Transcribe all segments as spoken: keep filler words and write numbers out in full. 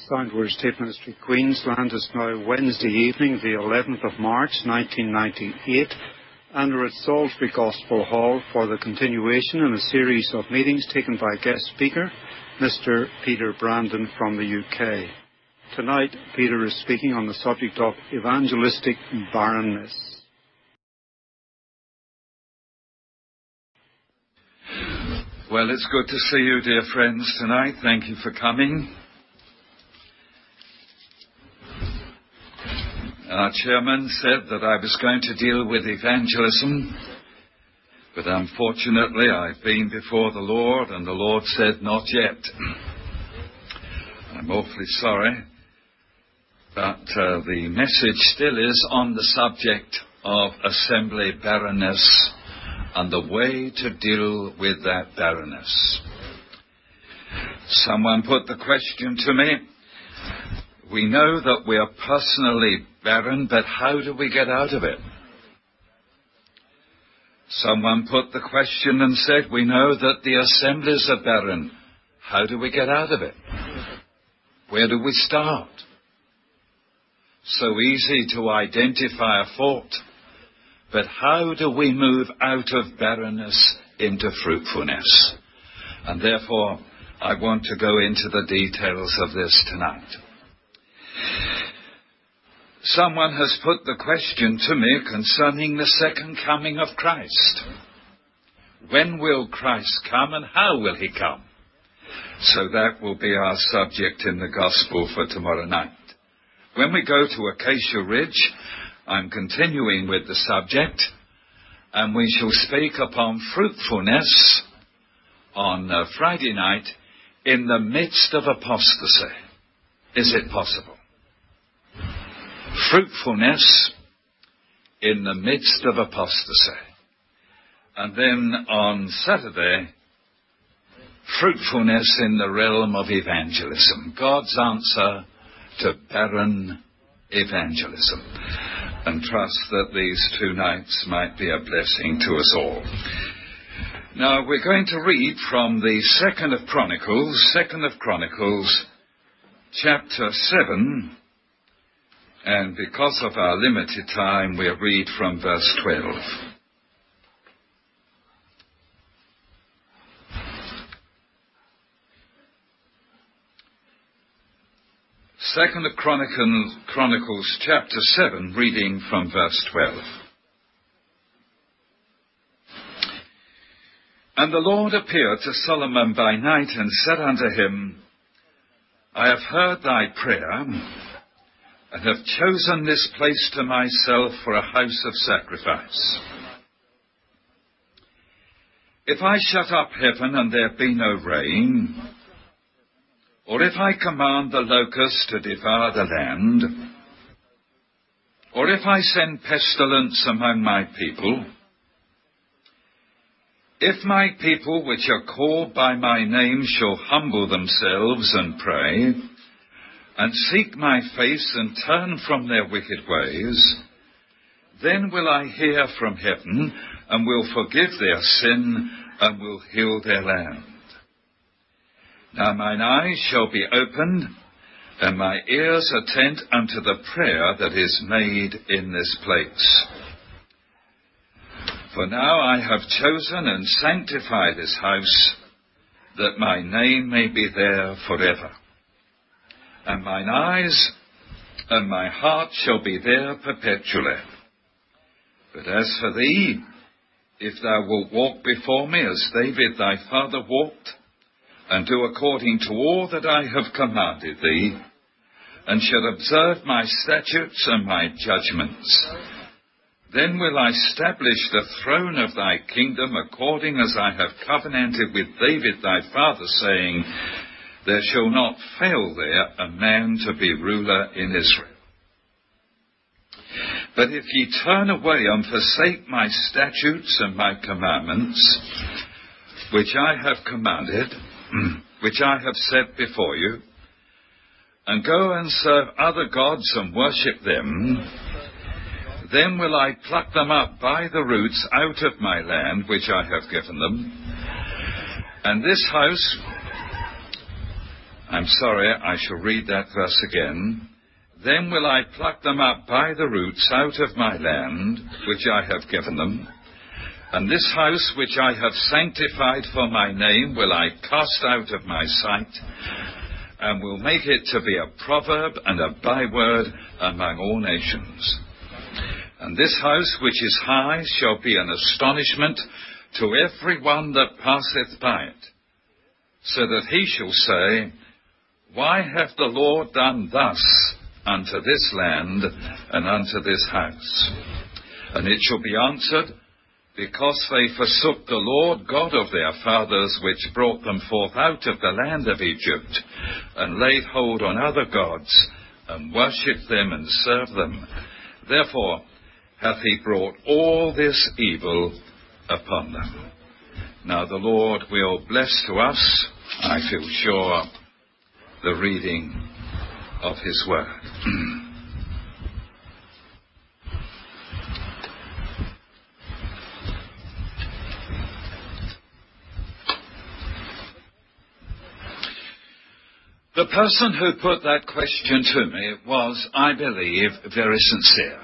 Soundwords Tape Ministry, Queensland. It's now Wednesday evening, the eleventh of March, nineteen ninety-eight, and we're at Salisbury Gospel Hall for the continuation in a series of meetings taken by guest speaker, Mister Peter Brandon from the U K. Tonight, Peter is speaking on the subject of evangelistic barrenness. Well, it's good to see you, dear friends, tonight. Thank you for coming. Our chairman said that I was going to deal with evangelism, but unfortunately I've been before the Lord, and the Lord said, not yet. I'm awfully sorry, but uh, the message still is on the subject of assembly barrenness and the way to deal with that barrenness. Someone put the question to me, we know that we are personally barren, but how do we get out of it? Someone put the question and said, we know that the assemblies are barren. How do we get out of it? Where do we start? So easy to identify a fault, but how do we move out of barrenness into fruitfulness? And therefore, I want to go into the details of this tonight. Someone has put the question to me concerning the second coming of Christ. When will Christ come and how will he come? So that will be our subject in the gospel for tomorrow night. When we go to Acacia Ridge, I'm continuing with the subject, and we shall speak upon fruitfulness on uh, Friday night in the midst of apostasy. Is it possible? Fruitfulness in the midst of apostasy. And then on Saturday, fruitfulness in the realm of evangelism. God's answer to barren evangelism. And trust that these two nights might be a blessing to us all. Now we're going to read from the Second of Chronicles, Second of Chronicles, chapter seven. And because of our limited time, we'll read from verse twelve. Second of Chronicles, Chronicles, chapter seven, reading from verse twelve. And the Lord appeared to Solomon by night and said unto him, I have heard thy prayer, and have chosen this place to myself for a house of sacrifice. If I shut up heaven and there be no rain, or if I command the locusts to devour the land, or if I send pestilence among my people, if my people which are called by my name shall humble themselves and pray, and seek my face and turn from their wicked ways, then will I hear from heaven and will forgive their sin and will heal their land. Now mine eyes shall be opened and my ears attend unto the prayer that is made in this place. For now I have chosen and sanctified this house, that my name may be there forever. And mine eyes and my heart shall be there perpetually. But as for thee, if thou wilt walk before me as David thy father walked, and do according to all that I have commanded thee, and shall observe my statutes and my judgments, then will I establish the throne of thy kingdom according as I have covenanted with David thy father, saying, there shall not fail there a man to be ruler in Israel. But if ye turn away and forsake my statutes and my commandments, which I have commanded, which I have set before you, and go and serve other gods and worship them, then will I pluck them up by the roots out of my land which I have given them. And this house I'm sorry, I shall read that verse again. Then will I pluck them up by the roots out of my land, which I have given them. And this house which I have sanctified for my name will I cast out of my sight, and will make it to be a proverb and a byword among all nations. And this house which is high shall be an astonishment to every one that passeth by it, so that he shall say, Why hath the Lord done thus unto this land and unto this house? And it shall be answered, Because they forsook the Lord God of their fathers, which brought them forth out of the land of Egypt, and laid hold on other gods, and worshipped them and served them. Therefore hath he brought all this evil upon them. Now the Lord will bless to us, I feel sure, the reading of his word. The person who put that question to me was, I believe, very sincere.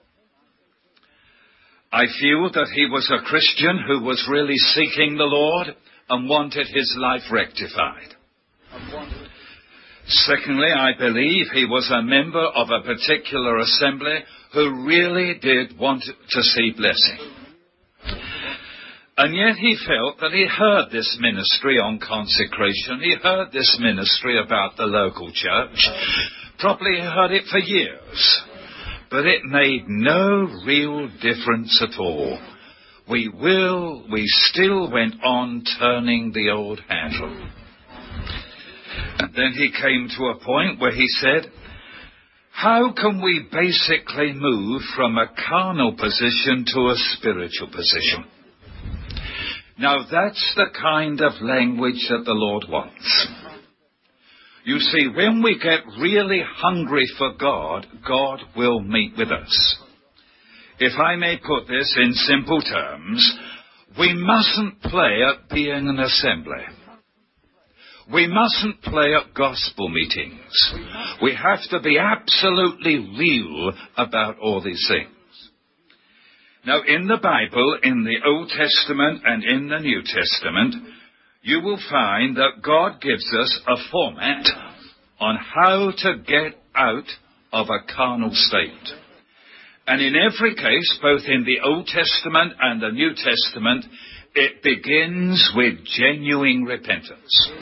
I feel that he was a Christian who was really seeking the Lord and wanted his life rectified. Secondly, I believe he was a member of a particular assembly who really did want to see blessing. And yet he felt that he heard this ministry on consecration. He heard this ministry about the local church. Probably he heard it for years. But it made no real difference at all. We will, we still went on turning the old handle. And then he came to a point where he said, how can we basically move from a carnal position to a spiritual position? Now that's the kind of language that the Lord wants. You see, when we get really hungry for God, God will meet with us. If I may put this in simple terms, we mustn't play at being an assembly. We mustn't play at gospel meetings. We have to be absolutely real about all these things. Now, in the Bible, in the Old Testament and in the New Testament, you will find that God gives us a format on how to get out of a carnal state. And in every case, both in the Old Testament and the New Testament, it begins with genuine repentance.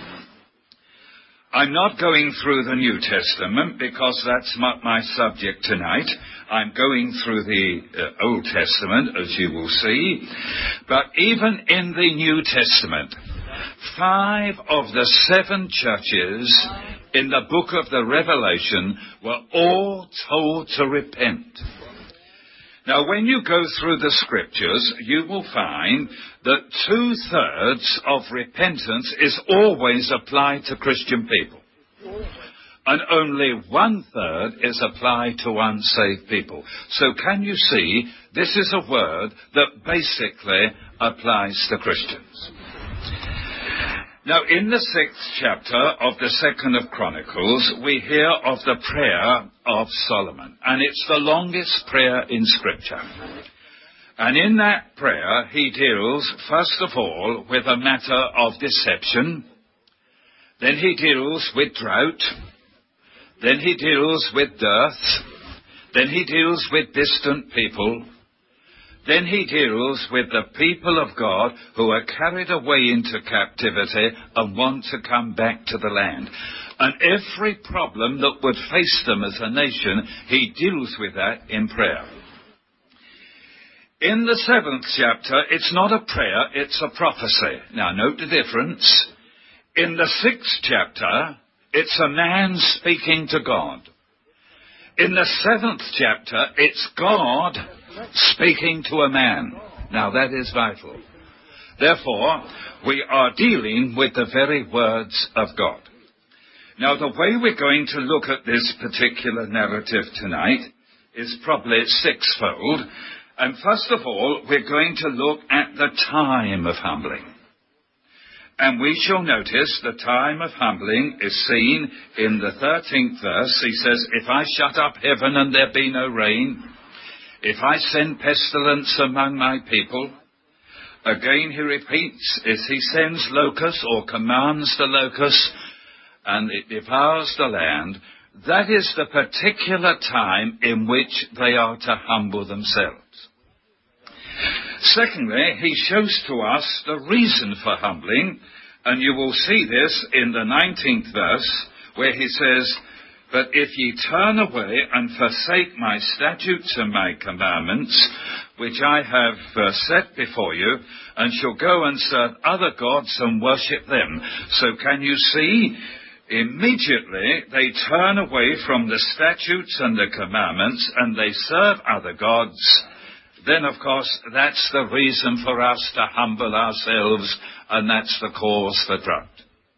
I'm not going through the New Testament because that's not my subject tonight. I'm going through the uh, Old Testament, as you will see. But even in the New Testament, five of the seven churches in the book of the Revelation were all told to repent. Now, when you go through the scriptures, you will find that two-thirds of repentance is always applied to Christian people. And only one-third is applied to unsaved people. So can you see, this is a word that basically applies to Christians. Now, in the sixth chapter of the second of Chronicles, we hear of the prayer of Solomon. And it's the longest prayer in Scripture. And in that prayer, he deals, first of all, with a matter of deception. Then he deals with drought. Then he deals with dearth. Then he deals with distant people. Then he deals with the people of God who are carried away into captivity and want to come back to the land. And every problem that would face them as a nation, he deals with that in prayer. In the seventh chapter, it's not a prayer, it's a prophecy. Now, note the difference. In the sixth chapter, it's a man speaking to God. In the seventh chapter, it's God speaking to a man. Now, that is vital. Therefore, we are dealing with the very words of God. Now, the way we're going to look at this particular narrative tonight is probably sixfold. And first of all, we're going to look at the time of humbling. And we shall notice the time of humbling is seen in the thirteenth verse. He says, if I shut up heaven and there be no rain, if I send pestilence among my people. Again he repeats, if he sends locusts or commands the locusts and it devours the land, that is the particular time in which they are to humble themselves. Secondly, he shows to us the reason for humbling, and you will see this in the nineteenth verse, where he says, but if ye turn away and forsake my statutes and my commandments, which I have uh, set before you, and shall go and serve other gods and worship them. So can you see, immediately they turn away from the statutes and the commandments, and they serve other gods. Then, of course, that's the reason for us to humble ourselves, and that's the cause for drought.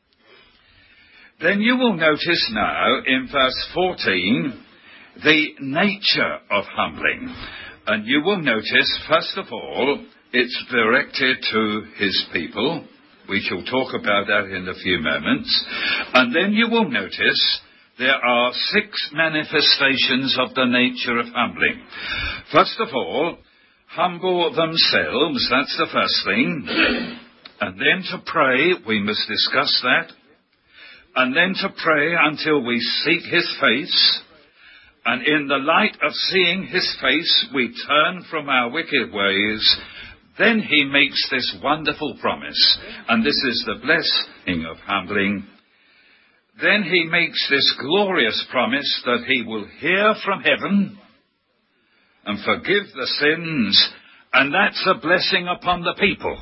Then you will notice now in verse fourteen the nature of humbling. And you will notice, first of all, it's directed to his people. We shall talk about that in a few moments. And then you will notice there are six manifestations of the nature of humbling. First of all, humble themselves, that's the first thing. And then to pray, we must discuss that. And then to pray until we seek his face. And in the light of seeing his face, we turn from our wicked ways. Then he makes this wonderful promise. And this is the blessing of humbling. Then he makes this glorious promise that he will hear from heaven and forgive the sins. And that's a blessing upon the people.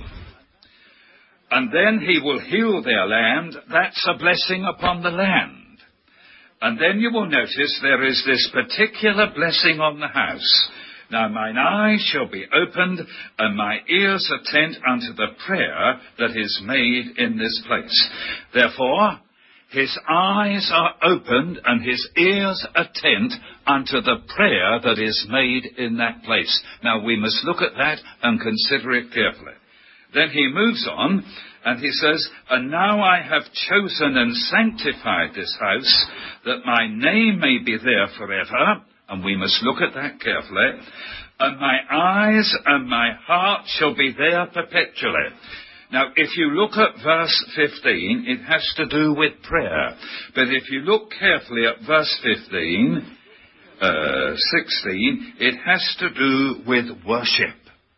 And then he will heal their land. That's a blessing upon the land. And then you will notice there is this particular blessing on the house. Now mine eyes shall be opened, and my ears attent unto the prayer that is made in this place. Therefore, his eyes are opened, and his ears attent unto the prayer that is made in that place. Now we must look at that and consider it carefully. Then he moves on, and he says, and now I have chosen and sanctified this house, that my name may be there forever, and we must look at that carefully, and my eyes and my heart shall be there perpetually. Now, if you look at verse fifteen, it has to do with prayer. But if you look carefully at verse fifteen, uh, sixteen, it has to do with worship.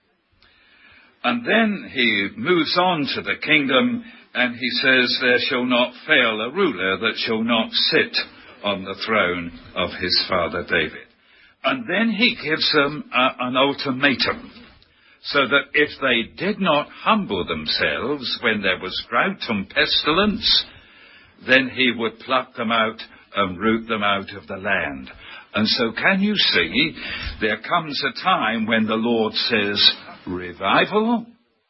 And then he moves on to the kingdom, and he says, there shall not fail a ruler that shall not sit on the throne of his father David. And then he gives them uh, an ultimatum, so that if they did not humble themselves when there was drought and pestilence, then he would pluck them out and root them out of the land. And so can you see, there comes a time when the Lord says, revival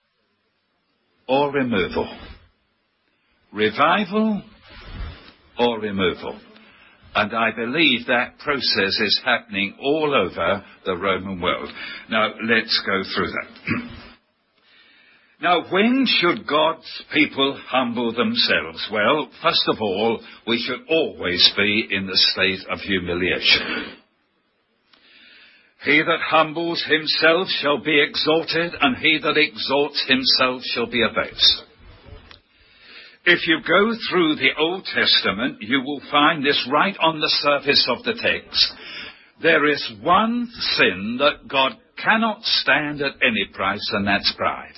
or removal? Revival or removal? And I believe that process is happening all over the Roman world. Now, let's go through that. Now, when should God's people humble themselves? Well, first of all, we should always be in the state of humiliation. He that humbles himself shall be exalted, and he that exalts himself shall be abased. If you go through the Old Testament, you will find this right on the surface of the text. There is one sin that God cannot stand at any price, and that's pride.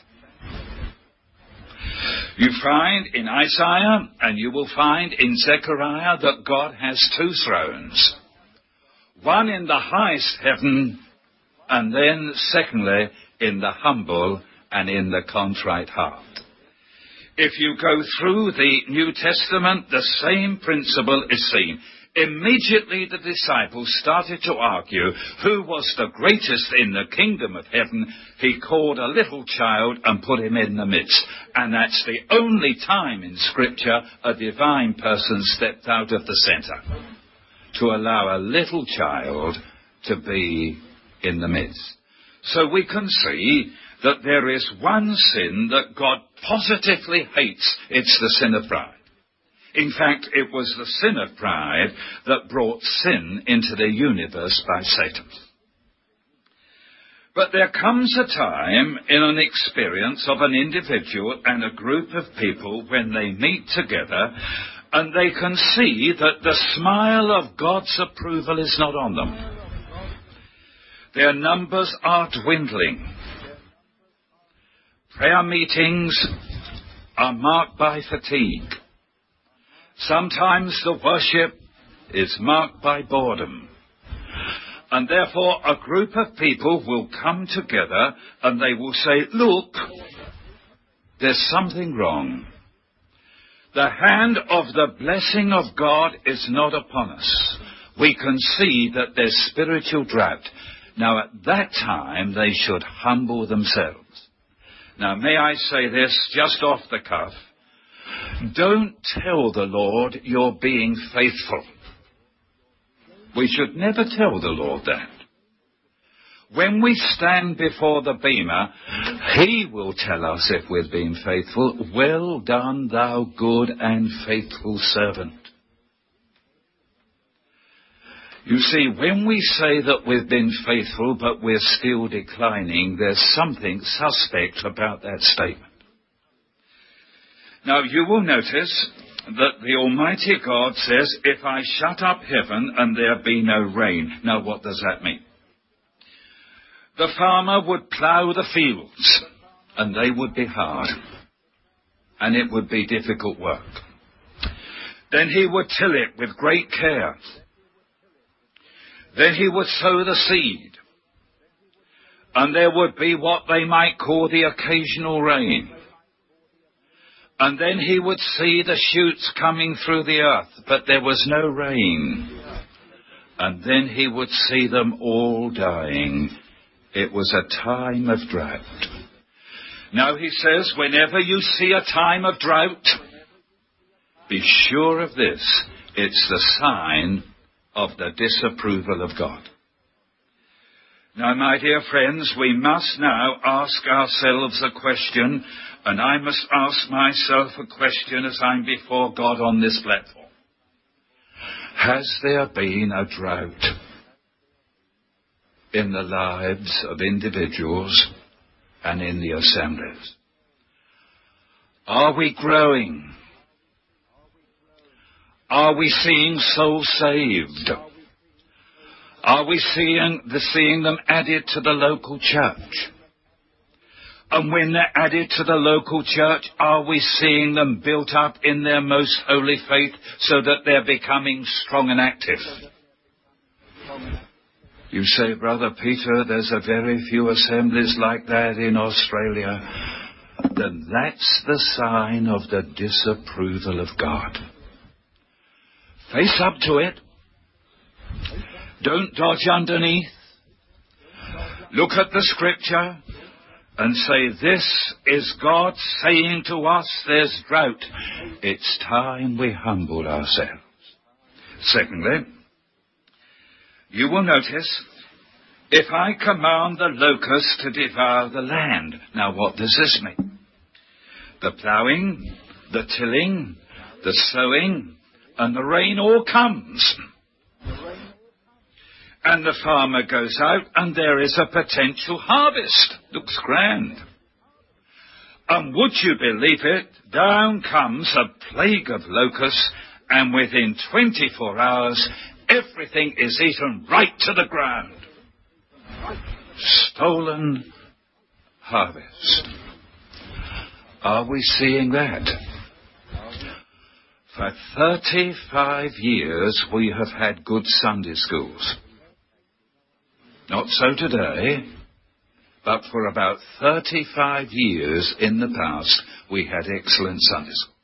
You find in Isaiah, and you will find in Zechariah, that God has two thrones. One in the highest heaven, and then, secondly, in the humble and in the contrite heart. If you go through the New Testament, the same principle is seen. Immediately the disciples started to argue who was the greatest in the kingdom of heaven. He called a little child and put him in the midst. And that's the only time in Scripture a divine person stepped out of the center, to allow a little child to be in the midst. So we can see that there is one sin that God positively hates. It's the sin of pride. In fact, it was the sin of pride that brought sin into the universe by Satan. But there comes a time in an experience of an individual and a group of people when they meet together and they can see that the smile of God's approval is not on them. Their numbers are dwindling. Prayer meetings are marked by fatigue. Sometimes the worship is marked by boredom. And therefore a group of people will come together and they will say, look, there's something wrong. The hand of the blessing of God is not upon us. We can see that there's spiritual drought. Now at that time they should humble themselves. Now may I say this just off the cuff? Don't tell the Lord you're being faithful. We should never tell the Lord that. When we stand before the bema, He will tell us if we've been faithful. Well done, thou good and faithful servant. You see, when we say that we've been faithful but we're still declining, there's something suspect about that statement. Now, you will notice that the Almighty God says, if I shut up heaven and there be no rain. Now, what does that mean? The farmer would plough the fields, and they would be hard, and it would be difficult work. Then he would till it with great care. Then he would sow the seed, and there would be what they might call the occasional rain. And then he would see the shoots coming through the earth, but there was no rain. And then he would see them all dying. It was a time of drought. Now he says, whenever you see a time of drought, be sure of this. It's the sign of the disapproval of God. Now, my dear friends, we must now ask ourselves a question, and I must ask myself a question as I'm before God on this platform. Has there been a drought in the lives of individuals and in the assemblies? Are we growing? Are we seeing souls saved? Are we seeing, the, seeing them added to the local church? And when they're added to the local church, are we seeing them built up in their most holy faith so that they're becoming strong and active? You say, Brother Peter, there's a very few assemblies like that in Australia. Then that's the sign of the disapproval of God. Face up to it. Don't dodge underneath. Look at the scripture and say, this is God saying to us, there's drought. It's time we humble ourselves. Secondly, you will notice, if I command the locust to devour the land. Now what does this mean? The ploughing, the tilling, the sowing, and the rain all comes. And the farmer goes out and there is a potential harvest. Looks grand. And would you believe it, down comes a plague of locusts, and within twenty-four hours, everything is eaten right to the ground. Stolen harvest. Are we seeing that? For thirty-five years we have had good Sunday schools. Not so today, but for about thirty-five years in the past, we had excellent Sunday schools.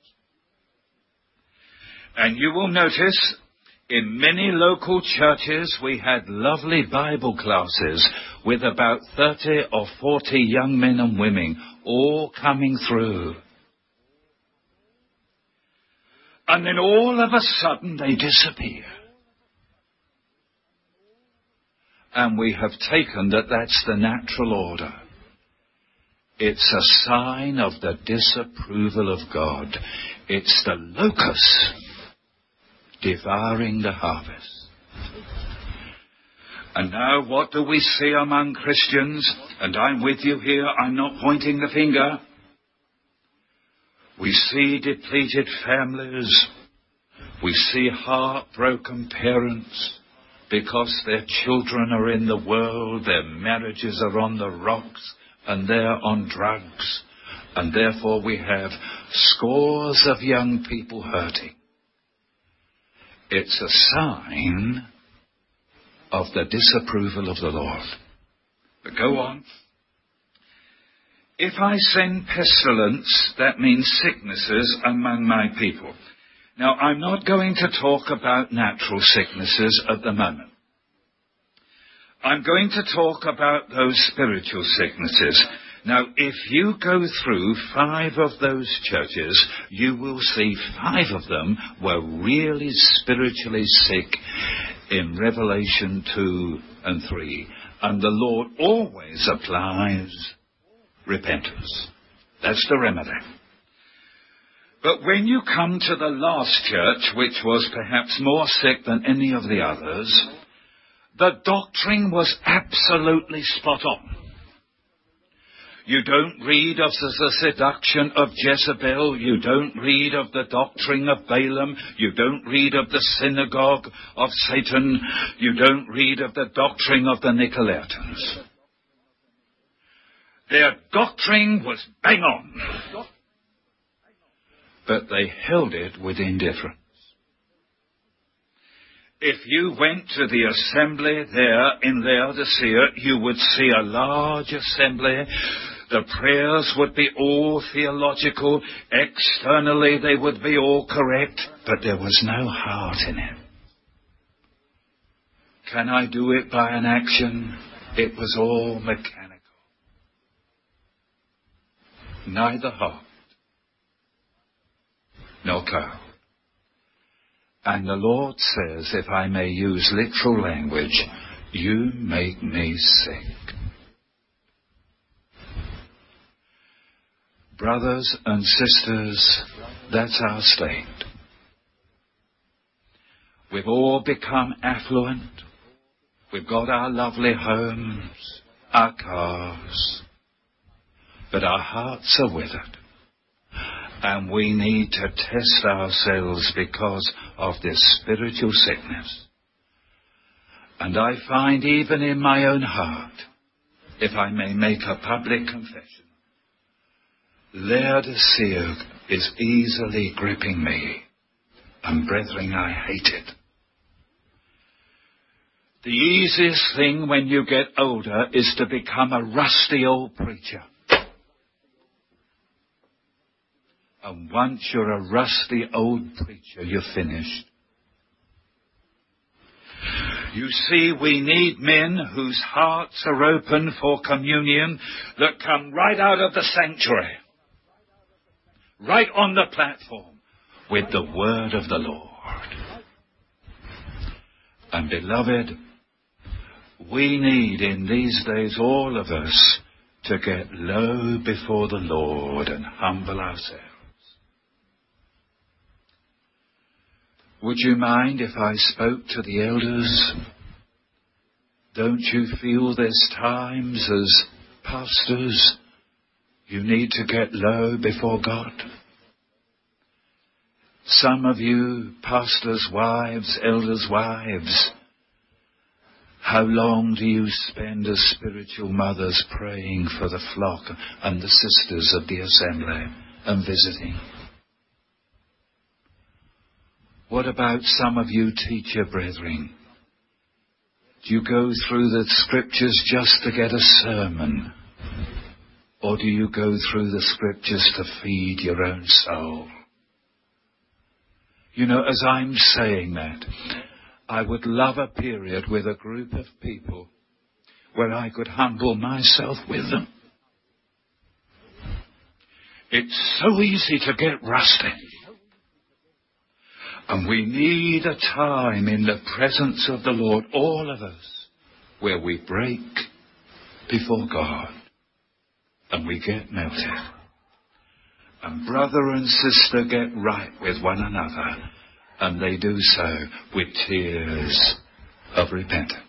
And you will notice, in many local churches, we had lovely Bible classes with about thirty or forty young men and women all coming through. And then all of a sudden they disappear. And we have taken that that's the natural order. It's a sign of the disapproval of God. It's the locust devouring the harvest. And now what do we see among Christians? And I'm with you here, I'm not pointing the finger. We see depleted families. We see heartbroken parents because their children are in the world, their marriages are on the rocks, and they're on drugs. And therefore we have scores of young people hurting. It's a sign of the disapproval of the Lord. But go on. If I send pestilence, that means sicknesses among my people. Now, I'm not going to talk about natural sicknesses at the moment. I'm going to talk about those spiritual sicknesses. Now, if you go through five of those churches, you will see five of them were really spiritually sick in Revelation two and three. And the Lord always applies repentance. That's the remedy. But when you come to the last church, which was perhaps more sick than any of the others, the doctrine was absolutely spot on. You don't read of the seduction of Jezebel. You don't read of the doctrine of Balaam. You don't read of the synagogue of Satan. You don't read of the doctrine of the Nicolaitans. Their doctrine was bang on. But they held it with indifference. If you went to the assembly there in Laodicea, you would see a large assembly. The prayers would be all theological. Externally, they would be all correct. But there was no heart in it. Can I do it by an action? It was all mechanical. Neither heart nor cow. And the Lord says, if I may use literal language, you make me sick. Brothers and sisters, that's our state. We've all become affluent. We've got our lovely homes, our cars, but our hearts are withered. And we need to test ourselves because of this spiritual sickness. And I find even in my own heart, if I may make a public confession, Laodicea is easily gripping me. And brethren, I hate it. The easiest thing when you get older is to become a rusty old preacher. And once you're a rusty old preacher, you're finished. You see, we need men whose hearts are open for communion that come right out of the sanctuary, right on the platform, with the word of the Lord. And beloved, we need in these days, all of us, to get low before the Lord and humble ourselves. Would you mind if I spoke to the elders? Don't you feel there's times as pastors you need to get low before God? Some of you, pastors' wives, elders' wives, how long do you spend as spiritual mothers praying for the flock and the sisters of the assembly and visiting? What about some of you teacher brethren? Do you go through the scriptures just to get a sermon? Or do you go through the scriptures to feed your own soul? You know, as I'm saying that, I would love a period with a group of people where I could humble myself with them. It's so easy to get rusty. And we need a time in the presence of the Lord, all of us, where we break before God. and we get melted. And brother and sister get right with one another, and they do so with tears of repentance.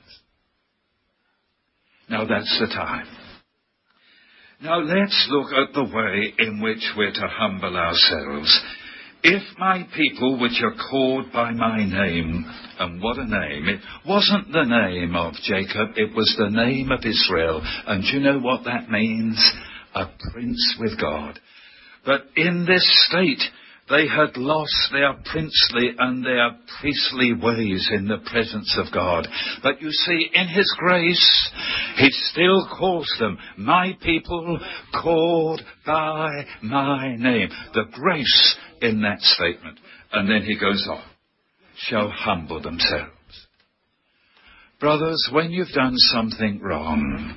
Now that's the time. Now let's look at the way in which we're to humble ourselves. If my people which are called by my name, and what a name, it wasn't the name of Jacob, it was the name of Israel. And do you know what that means? A prince with God. But in this state, they had lost their princely and their priestly ways in the presence of God. But you see, in his grace, he still calls them my people called by my name. The grace in that statement. And then he goes on, shall humble themselves. Brothers, when you've done something wrong,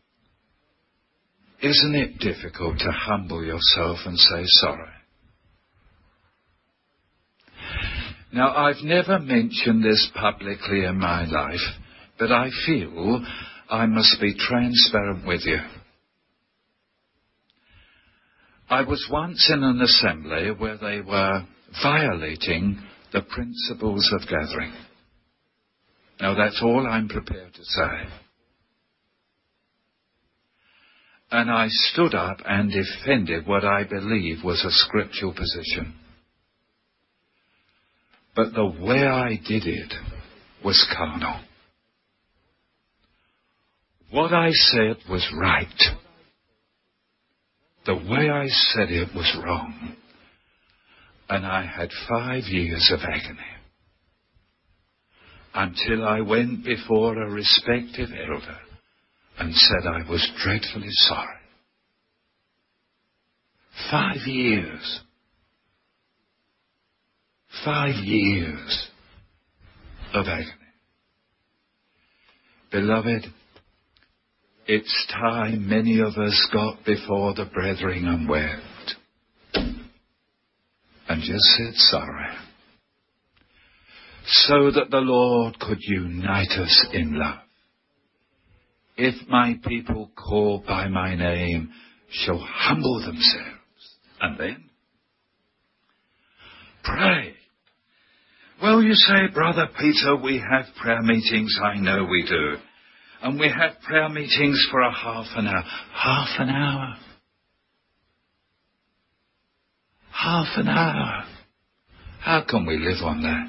isn't it difficult to humble yourself and say sorry? Now, I've never mentioned this publicly in my life, but I feel I must be transparent with you. I was once in an assembly where they were violating the principles of gathering. Now, that's all I'm prepared to say. And I stood up and defended what I believe was a scriptural position. But the way I did it was carnal. What I said was right. The way I said it was wrong. And I had five years of agony. Until I went before a respected elder and said I was dreadfully sorry. Five years. Five years of agony. Beloved, it's time many of us got before the brethren and wept. And just said sorry. So that the Lord could unite us in love. If my people called by my name shall humble themselves, and then pray. Well, you say, Brother Peter, we have prayer meetings. I know we do. And we have prayer meetings for a half an hour. Half an hour. Half an hour. How can we live on that?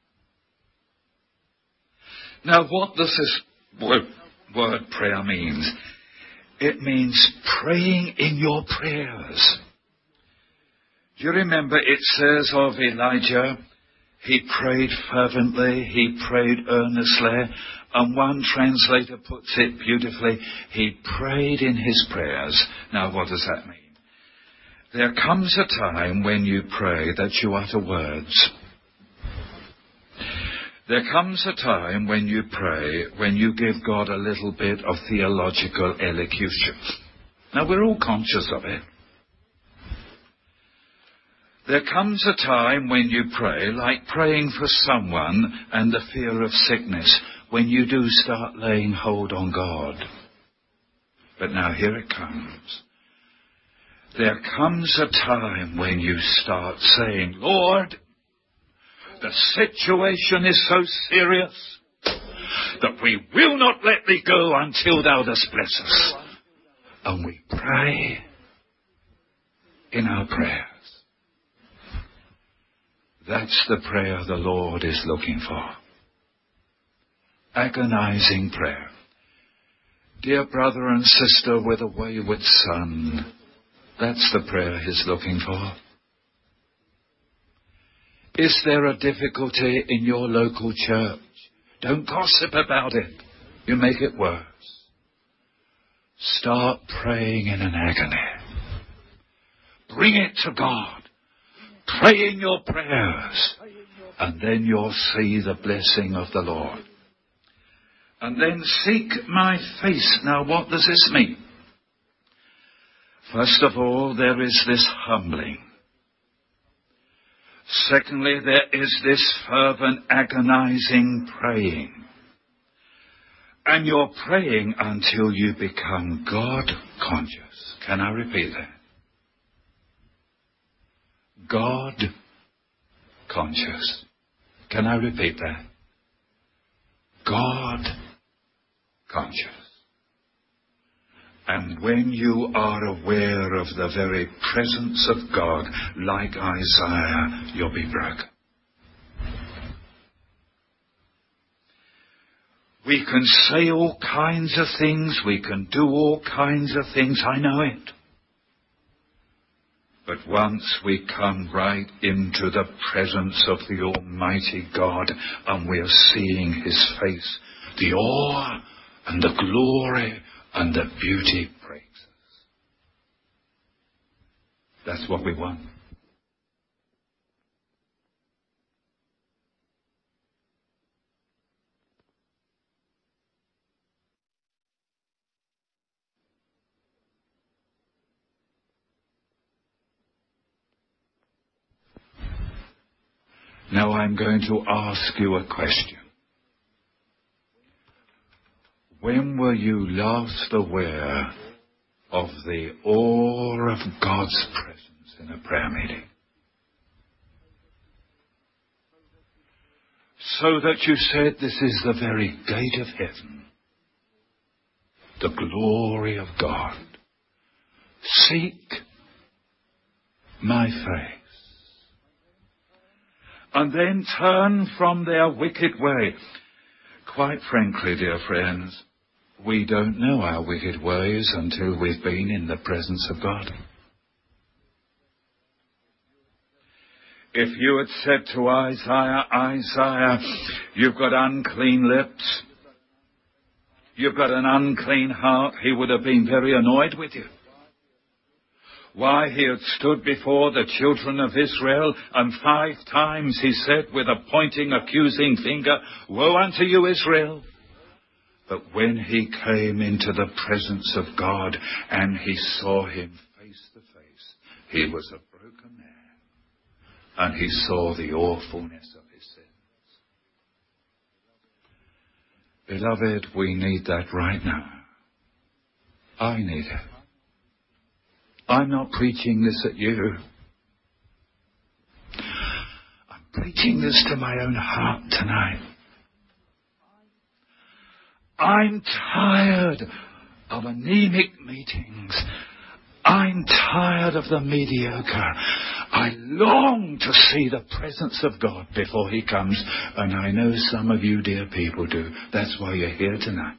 Now, what does this word, word prayer means? It means praying in your prayers. Do you remember it says of Elijah, he prayed fervently, he prayed earnestly, and one translator puts it beautifully, he prayed in his prayers. Now, what does that mean? There comes a time when you pray that you utter words. There comes a time when you pray, when you give God a little bit of theological elocution. Now, we're all conscious of it. There comes a time when you pray, like praying for someone and the fear of sickness, when you do start laying hold on God. But now here it comes. There comes a time when you start saying, Lord, the situation is so serious that we will not let thee go until thou dost bless us. And we pray in our prayers. That's the prayer the Lord is looking for. Agonizing prayer. Dear brother and sister with a wayward son, that's the prayer he's looking for. Is there a difficulty in your local church? Don't gossip about it. You make it worse. Start praying in an agony. Bring it to God. Pray in your prayers. And then you'll see the blessing of the Lord. And then seek my face. Now, what does this mean? First of all, there is this humbling. Secondly, there is this fervent, agonizing praying. And you're praying until you become God conscious. Can I repeat that? God conscious. Can I repeat that? God conscious. And when you are aware of the very presence of God, like Isaiah, you'll be broken. We can say all kinds of things, we can do all kinds of things, I know it. But once we come right into the presence of the Almighty God and we are seeing His face, the awe and the glory and the beauty breaks us. That's what we want. Now I'm going to ask you a question. When were you last aware of the awe of God's presence in a prayer meeting? So that you said, this is the very gate of heaven. The glory of God. Seek my face. And then turn from their wicked way. Quite frankly, dear friends, we don't know our wicked ways until we've been in the presence of God. If you had said to Isaiah, Isaiah, you've got unclean lips, you've got an unclean heart, he would have been very annoyed with you. Why, he had stood before the children of Israel, and five times he said with a pointing, accusing finger, woe unto you, Israel. But when he came into the presence of God and he saw him face to face, he was a broken man, and he saw the awfulness of his sins. Beloved, we need that right now. I need it. I'm not preaching this at you. I'm preaching this to my own heart tonight. I'm tired of anemic meetings. I'm tired of the mediocre. I long to see the presence of God before He comes. And I know some of you dear people do. That's why you're here tonight.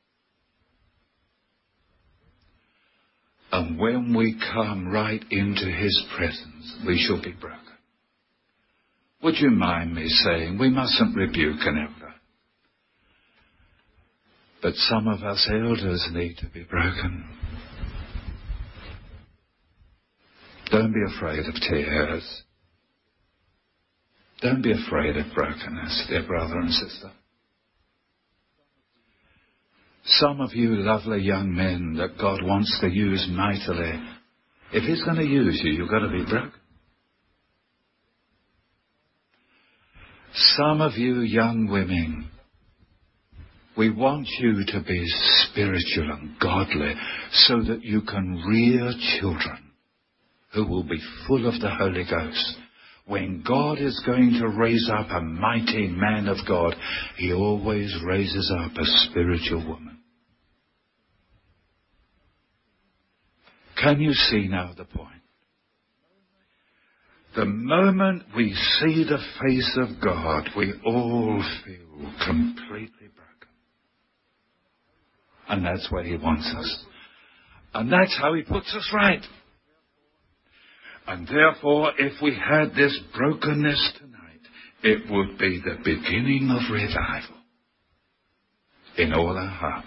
And when we come right into His presence, we shall be broken. Would you mind me saying, we mustn't rebuke an elder. But some of us elders need to be broken. Don't be afraid of tears. Don't be afraid of brokenness, dear brother and sister. Some of you lovely young men that God wants to use mightily, if He's going to use you, you've got to be broken. Some of you young women, we want you to be spiritual and godly so that you can rear children who will be full of the Holy Ghost. When God is going to raise up a mighty man of God, He always raises up a spiritual woman. Can you see now the point? The moment we see the face of God, we all feel completely broken. And that's where He wants us. And that's how He puts us right. And therefore, if we had this brokenness tonight, it would be the beginning of revival in all our hearts.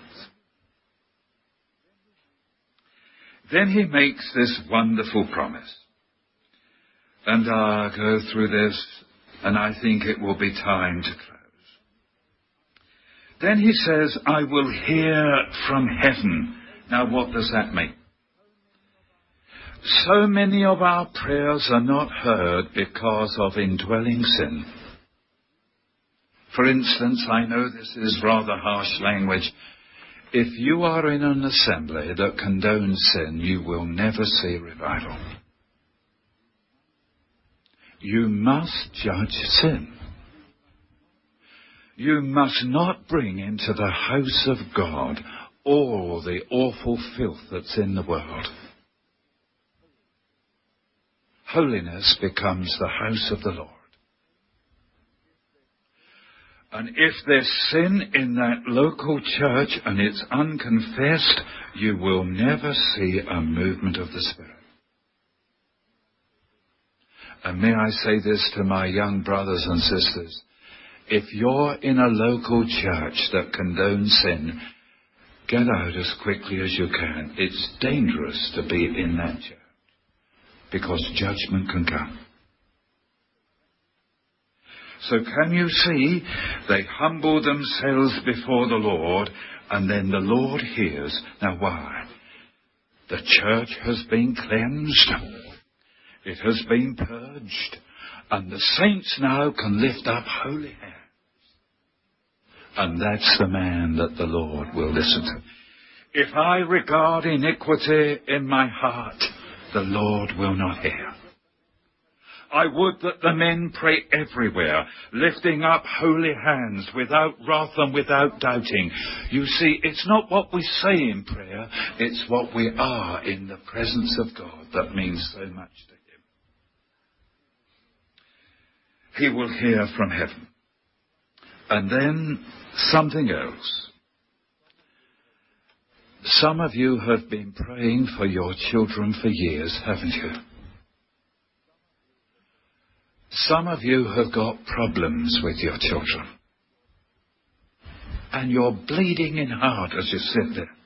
Then He makes this wonderful promise. And I'll go through this, and I think it will be time to close. Then He says, I will hear from heaven. Now what does that mean? So many of our prayers are not heard because of indwelling sin. For instance, I know this is rather harsh language. If you are in an assembly that condones sin, you will never see revival. You must judge sin. You must not bring into the house of God all the awful filth that's in the world. Holiness becomes the house of the Lord. And if there's sin in that local church and it's unconfessed, you will never see a movement of the Spirit. And may I say this to my young brothers and sisters, if you're in a local church that condones sin, get out as quickly as you can. It's dangerous to be in that church because judgment can come. So can you see, they humble themselves before the Lord, and then the Lord hears. Now why? The church has been cleansed. It has been purged. And the saints now can lift up holy hands. And that's the man that the Lord will listen to. If I regard iniquity in my heart, the Lord will not hear. I would that the men pray everywhere, lifting up holy hands without wrath and without doubting. You see, it's not what we say in prayer, it's what we are in the presence of God that means so much to him. He will hear from heaven. And then something else. Some of you have been praying for your children for years, haven't you? Some of you have got problems with your children. And you're bleeding in heart as you sit there.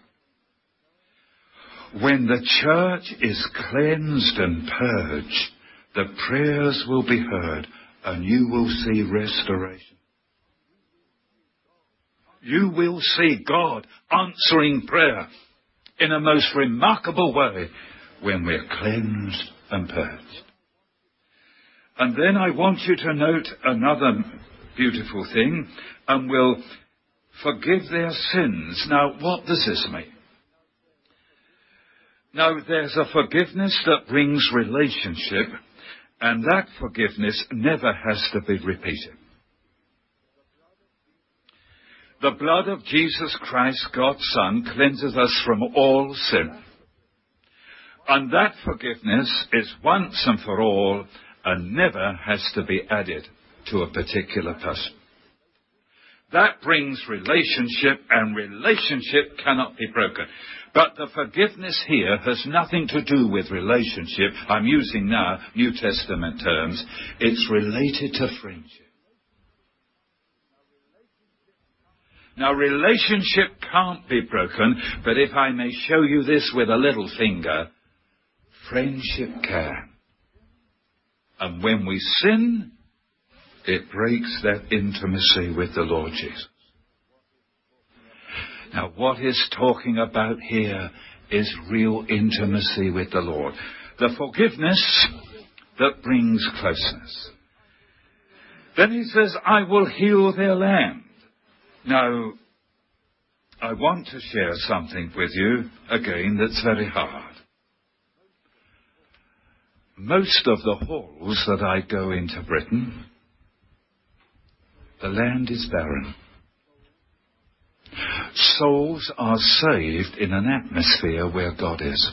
When the church is cleansed and purged, the prayers will be heard and you will see restoration. You will see God answering prayer in a most remarkable way when we're cleansed and purged. And then I want you to note another beautiful thing, and will forgive their sins. Now, what does this mean? Now, there's a forgiveness that brings relationship, and that forgiveness never has to be repeated. The blood of Jesus Christ, God's Son, cleanses us from all sin. And that forgiveness is once and for all, and never has to be added to a particular person. That brings relationship, and relationship cannot be broken. But the forgiveness here has nothing to do with relationship. I'm using now New Testament terms. It's related to friendship. Now, relationship can't be broken, but if I may show you this with a little finger, friendship can. And when we sin, it breaks that intimacy with the Lord Jesus. Now, what he's talking about here is real intimacy with the Lord. The forgiveness that brings closeness. Then he says, I will heal their land. Now, I want to share something with you, again, that's very hard. Most of the halls that I go into Britain, the land is barren. Souls are saved in an atmosphere where God is.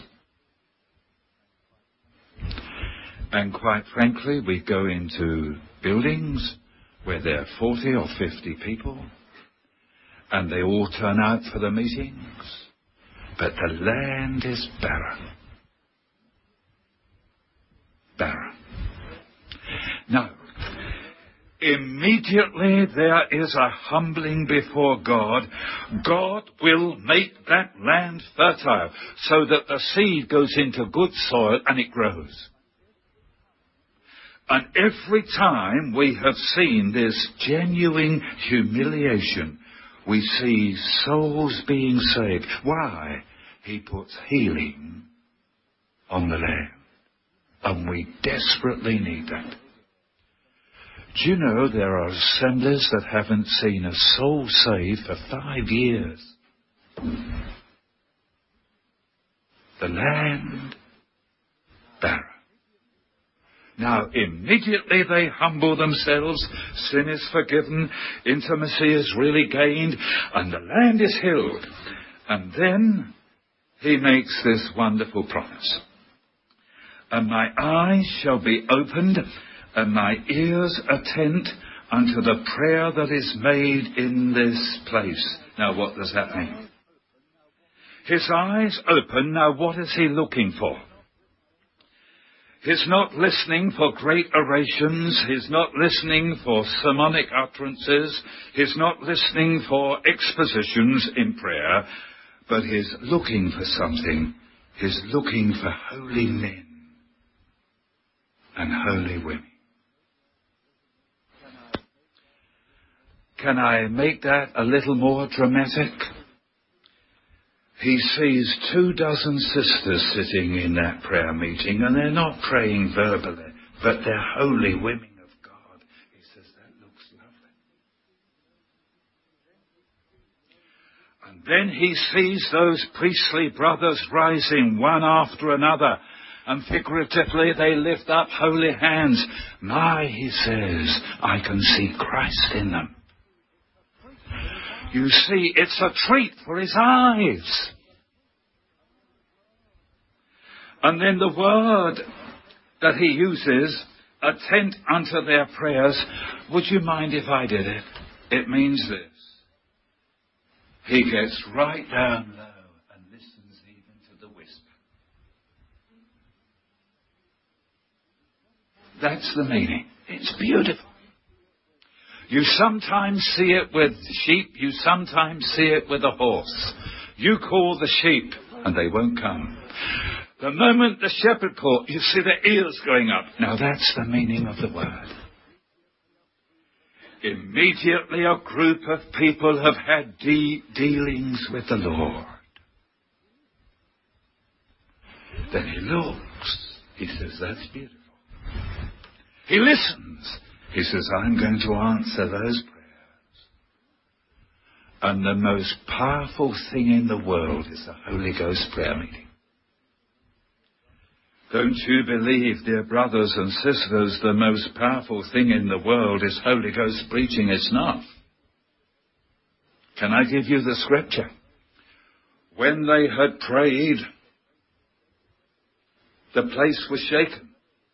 And quite frankly, we go into buildings where there are forty or fifty people, and they all turn out for the meetings, but the land is barren. Barren. Now, immediately there is a humbling before God. God will make that land fertile so that the seed goes into good soil and it grows. And every time we have seen this genuine humiliation, we see souls being saved. Why? He puts healing on the land. And we desperately need that. Do you know there are assemblies that haven't seen a soul saved for five years? The land barren. Now, immediately they humble themselves, sin is forgiven, intimacy is really gained, and the land is healed. And then he makes this wonderful promise. And my eyes shall be opened, and my ears attent unto the prayer that is made in this place. Now, what does that mean? His eyes open. Now, what is he looking for? He's not listening for great orations. He's not listening for sermonic utterances. He's not listening for expositions in prayer. But he's looking for something. He's looking for holy men and holy women. Can I make that a little more dramatic? He sees two dozen sisters sitting in that prayer meeting, and they're not praying verbally, but they're holy women of God. He says, that looks lovely. And then he sees those priestly brothers rising one after another, and figuratively they lift up holy hands. My, he says, I can see Christ in them. You see, it's a treat for his eyes. And then the word that he uses, attend unto their prayers, would you mind if I did it? It means this. He gets right down low and listens even to the whisper. That's the meaning. It's beautiful. You sometimes see it with sheep. You sometimes see it with a horse. You call the sheep and they won't come. The moment the shepherd calls, you see their ears going up. Now that's the meaning of the word. Immediately a group of people have had de- dealings with the Lord. Then he looks. He says, that's beautiful. He listens. He says, I'm going to answer those prayers. And the most powerful thing in the world is the Holy Ghost prayer meeting. Don't you believe, dear brothers and sisters, the most powerful thing in the world is Holy Ghost preaching? It's not. Can I give you the scripture? When they had prayed, the place was shaken.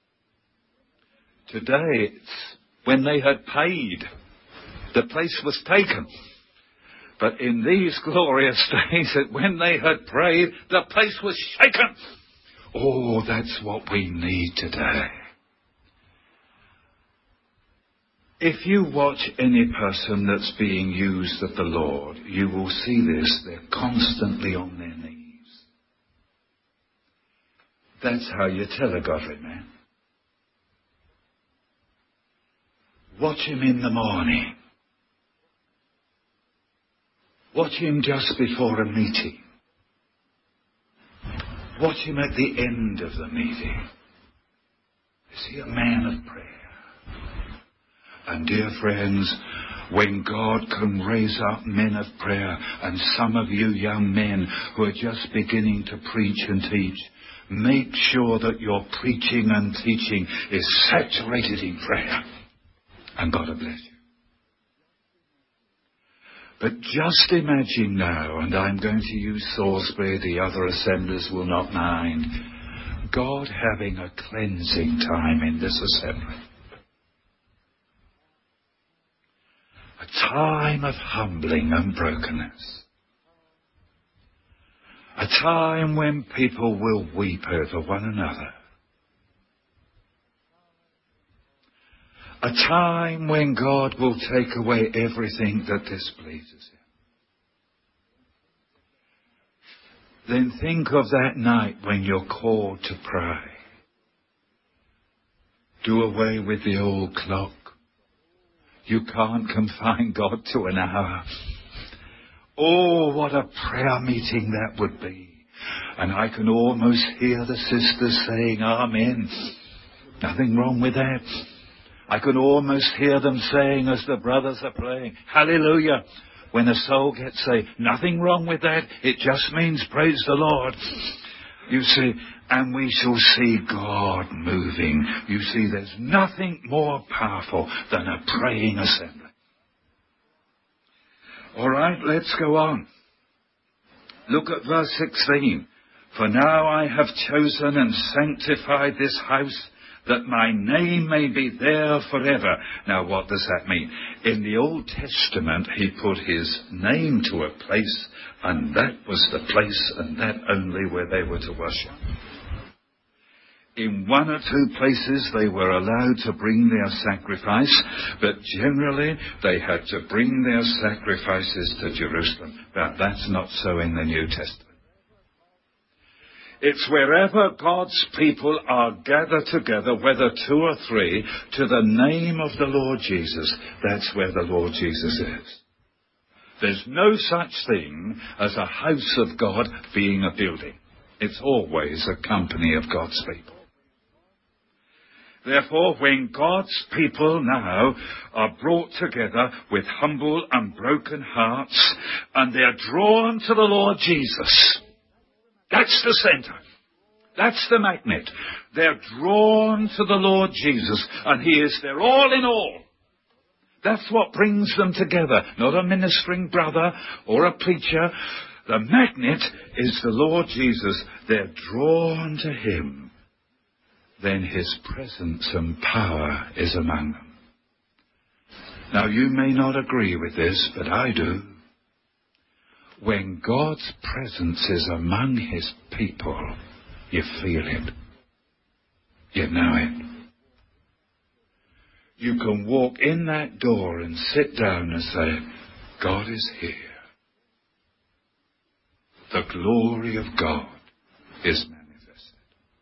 Today, it's when they had paid, the place was taken. But in these glorious days, that when they had prayed, the place was shaken. Oh, that's what we need today. If you watch any person that's being used of the Lord, you will see this. They're constantly on their knees. That's how you tell a godly man. Watch him in the morning. Watch him just before a meeting. Watch him at the end of the meeting. Is he a man of prayer? And dear friends, when God can raise up men of prayer, and some of you young men who are just beginning to preach and teach, make sure that your preaching and teaching is saturated in prayer. And God will bless you. But just imagine now, and I'm going to use Salisbury, the other assemblies will not mind, God having a cleansing time in this assembly. A time of humbling and brokenness. A time when people will weep over one another. A time when God will take away everything that displeases him. Then think of that night when you're called to pray. Do away with the old clock. You can't confine God to an hour. Oh, what a prayer meeting that would be. And I can almost hear the sisters saying, Amen. Nothing wrong with that. I can almost hear them saying as the brothers are playing, hallelujah. When a soul gets saved, nothing wrong with that. It just means praise the Lord. You see, and we shall see God moving. You see, there's nothing more powerful than a praying assembly. All right, let's go on. Look at verse sixteen. For now I have chosen and sanctified this house, that my name may be there forever. Now, what does that mean? In the Old Testament, he put his name to a place, and that was the place, and that only, where they were to worship. In one or two places, they were allowed to bring their sacrifice, but generally, they had to bring their sacrifices to Jerusalem. But that's not so in the New Testament. It's wherever God's people are gathered together, whether two or three, to the name of the Lord Jesus. That's where the Lord Jesus is. There's no such thing as a house of God being a building. It's always a company of God's people. Therefore, when God's people now are brought together with humble and broken hearts, and they're drawn to the Lord Jesus, that's the center. That's the magnet. They're drawn to the Lord Jesus, and he is their all in all. That's what brings them together, not a ministering brother or a preacher. The magnet is the Lord Jesus. They're drawn to him. Then his presence and power is among them. Now, you may not agree with this, but I do. When God's presence is among his people, you feel it. You know it. You can walk in that door and sit down and say, God is here. The glory of God is manifested.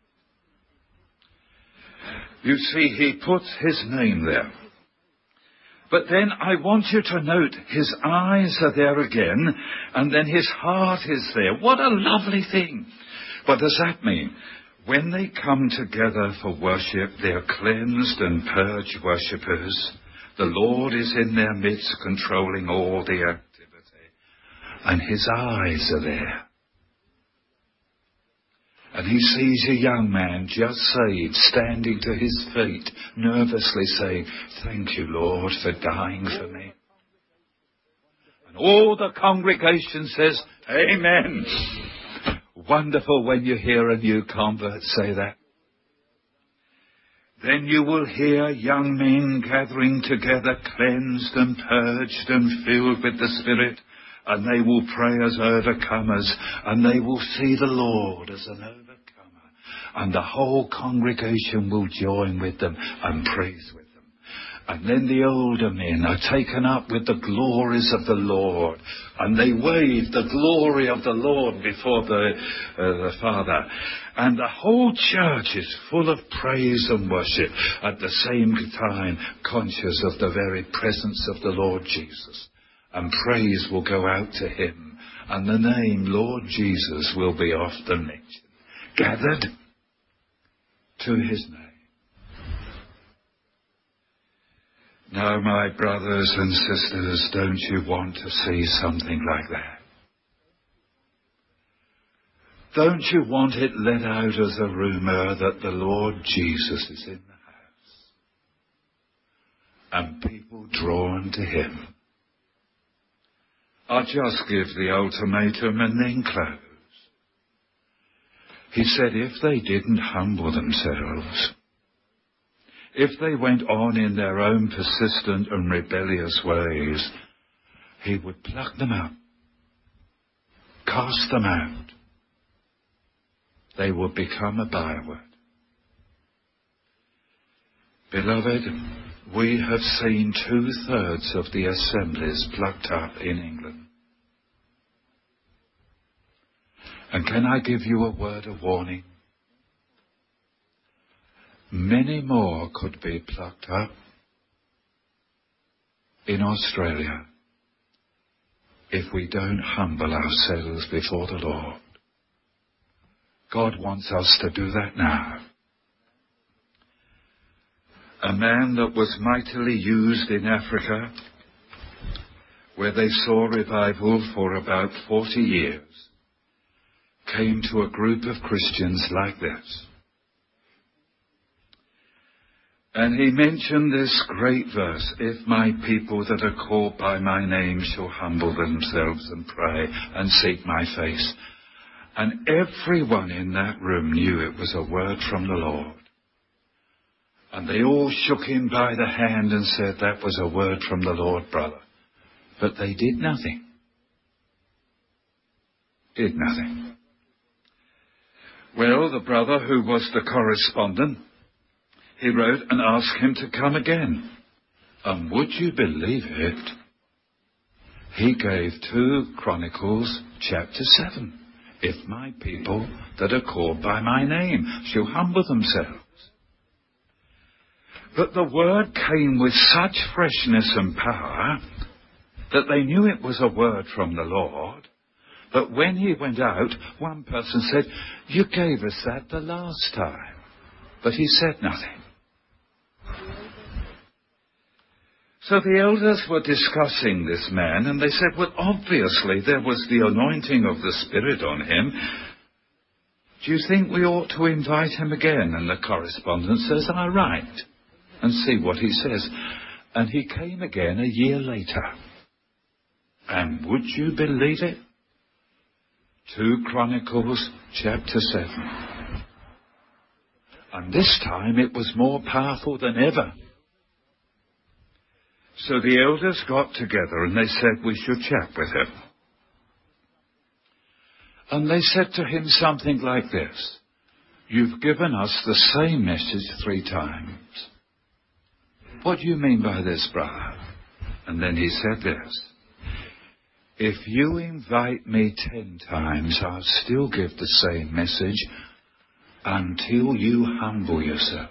You see, he puts his name there. But then I want you to note his eyes are there again, and then his heart is there. What a lovely thing. What does that mean? When they come together for worship, they're cleansed and purged worshippers. The Lord is in their midst, controlling all the activity. And his eyes are there. And he sees a young man just saved, standing to his feet, nervously saying, thank you, Lord, for dying for me. And all the congregation says, amen. Wonderful when you hear a new convert say that. Then you will hear young men gathering together, cleansed and purged and filled with the Spirit. And they will pray as overcomers, and they will see the Lord as an overcomer. And the whole congregation will join with them and praise with them. And then the older men are taken up with the glories of the Lord, and they wave the glory of the Lord before the, uh, the Father. And the whole church is full of praise and worship, at the same time conscious of the very presence of the Lord Jesus. And praise will go out to him, and the name Lord Jesus will be often mentioned. Gathered to his name. Now, my brothers and sisters, don't you want to see something like that? Don't you want it let out as a rumour that the Lord Jesus is in the house? And people drawn to him. I'll just give the ultimatum and then close. He said if they didn't humble themselves, if they went on in their own persistent and rebellious ways, he would pluck them out, cast them out. They would become a byword. Beloved, we have seen two-thirds of the assemblies plucked up in England. And can I give you a word of warning? Many more could be plucked up in Australia if we don't humble ourselves before the Lord. God wants us to do that now. a man that was mightily used in Africa, where they saw revival for about forty years, came to a group of Christians like this. And he mentioned this great verse, if my people that are called by my name shall humble themselves and pray and seek my face. And everyone in that room knew it was a word from the Lord. And they all shook him by the hand and said, that was a word from the Lord, brother. But they did nothing. Did nothing. Well, the brother who was the correspondent, he wrote and asked him to come again. And would you believe it? He gave two Chronicles chapter seven. If my people that are called by my name shall humble themselves. But the word came with such freshness and power that they knew it was a word from the Lord. But when he went out, one person said, you gave us that the last time. But he said nothing. So the elders were discussing this man, and they said, well, obviously there was the anointing of the Spirit on him. Do you think we ought to invite him again? And the correspondent says, all right, and see what he says. And he came again a year later. And would you believe it? Two Chronicles chapter seven. And this time it was more powerful than ever. So the elders got together and they said we should chat with him. And they said to him something like this. You've given us the same message three times. What do you mean by this, brother? And then he said this. If you invite me ten times, I'll still give the same message until you humble yourself.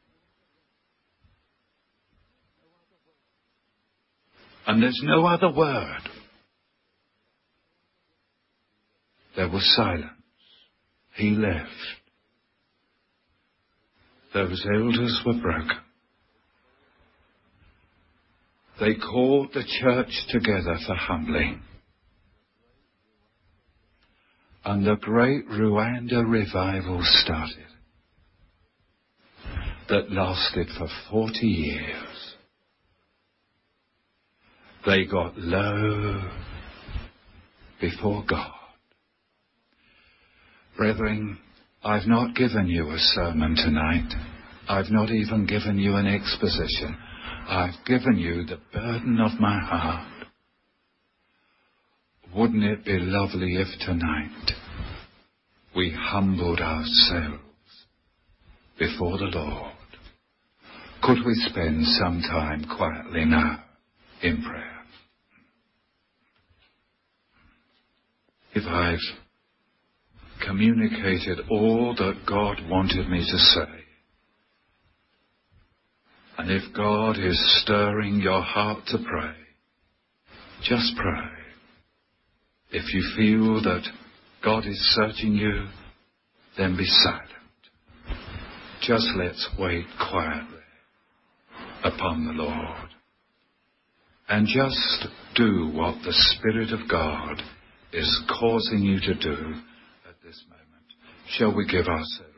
And there's no other word. There was silence. He left. Those elders were broken. They called the church together for humbling. And the great Rwanda revival started. That lasted for forty years. They got low before God. Brethren, I've not given you a sermon tonight. I've not even given you an exposition. I've given you the burden of my heart. Wouldn't it be lovely if tonight we humbled ourselves before the Lord? Could we spend some time quietly now in prayer? If I've communicated all that God wanted me to say, and if God is stirring your heart to pray, just pray. If you feel that God is searching you, then be silent. Just let's wait quietly upon the Lord. And just do what the Spirit of God is causing you to do at this moment. Shall we give ourselves